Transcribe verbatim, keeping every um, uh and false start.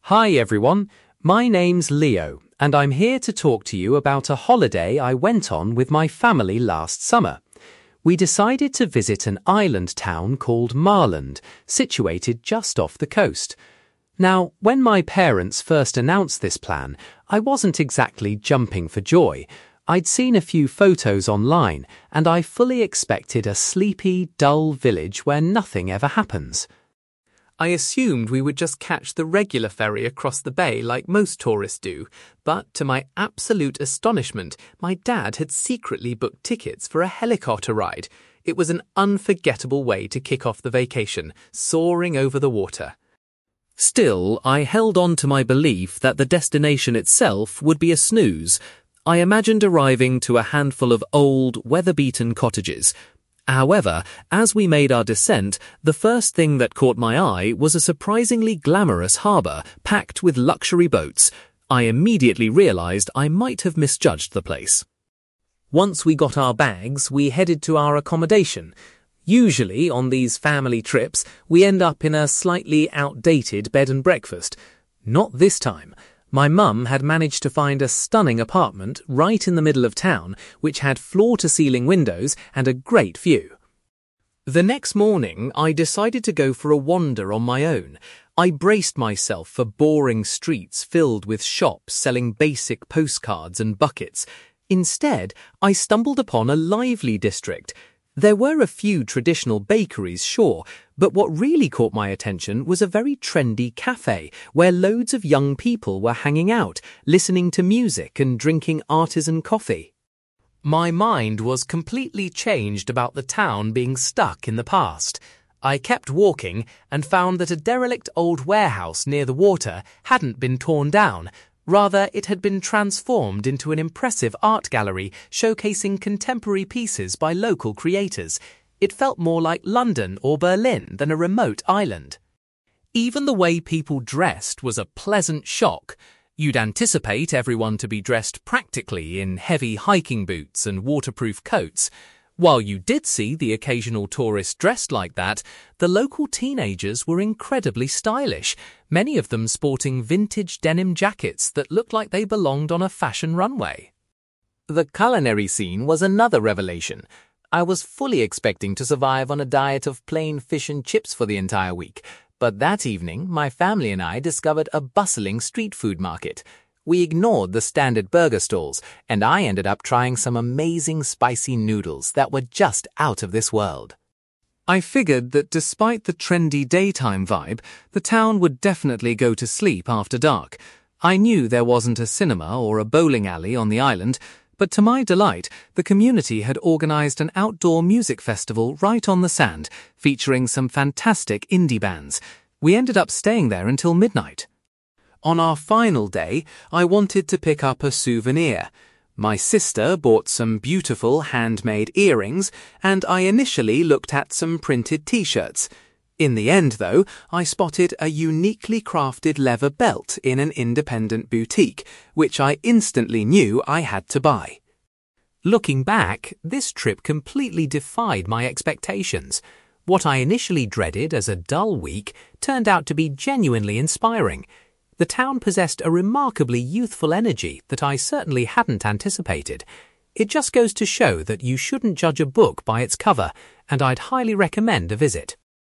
Hi everyone, my name's Leo and I'm here to talk to you about a holiday I went on with my family last summer. We decided to visit an island town called Marland, situated just off the coast. Now, when my parents first announced this plan, I wasn't exactly jumping for joy. I'd seen a few photos online and I fully expected a sleepy, dull village where nothing ever happens. I assumed we would just catch the regular ferry across the bay like most tourists do, but to my absolute astonishment, my dad had secretly booked tickets for a helicopter ride. It was an unforgettable way to kick off the vacation, soaring over the water. Still, I held on to my belief that the destination itself would be a snooze. I imagined arriving to a handful of old, weather-beaten cottages. However, as we made our descent, the first thing that caught my eye was a surprisingly glamorous harbour packed with luxury boats. I immediately realised I might have misjudged the place. Once we got our bags, we headed to our accommodation. Usually, on these family trips, we end up in a slightly outdated bed and breakfast. Not this time. My mum had managed to find a stunning apartment right in the middle of town, which had floor-to-ceiling windows and a great view. The next morning, I decided to go for a wander on my own. I braced myself for boring streets filled with shops selling basic postcards and buckets. Instead, I stumbled upon a lively district. There were a few traditional bakeries, sure, but what really caught my attention was a very trendy cafe where loads of young people were hanging out, listening to music and drinking artisan coffee. My mind was completely changed about the town being stuck in the past. I kept walking and found that a derelict old warehouse near the water hadn't been torn down. Rather, it had been transformed into an impressive art gallery showcasing contemporary pieces by local creators. It felt more like London or Berlin than a remote island. Even the way people dressed was a pleasant shock. You'd anticipate everyone to be dressed practically in heavy hiking boots and waterproof coats. While you did see the occasional tourist dressed like that, the local teenagers were incredibly stylish, many of them sporting vintage denim jackets that looked like they belonged on a fashion runway. The culinary scene was another revelation. I was fully expecting to survive on a diet of plain fish and chips for the entire week, but that evening my family and I discovered a bustling street food market. We ignored the standard burger stalls, and I ended up trying some amazing spicy noodles that were just out of this world. I figured that despite the trendy daytime vibe, the town would definitely go to sleep after dark. I knew there wasn't a cinema or a bowling alley on the island, but to my delight, the community had organised an outdoor music festival right on the sand, featuring some fantastic indie bands. We ended up staying there until midnight. On our final day, I wanted to pick up a souvenir. My sister bought some beautiful handmade earrings, and I initially looked at some printed t-shirts. In the end, though, I spotted a uniquely crafted leather belt in an independent boutique, which I instantly knew I had to buy. Looking back, this trip completely defied my expectations. What I initially dreaded as a dull week turned out to be genuinely inspiring. The town possessed a remarkably youthful energy that I certainly hadn't anticipated. It just goes to show that you shouldn't judge a book by its cover, and I'd highly recommend a visit.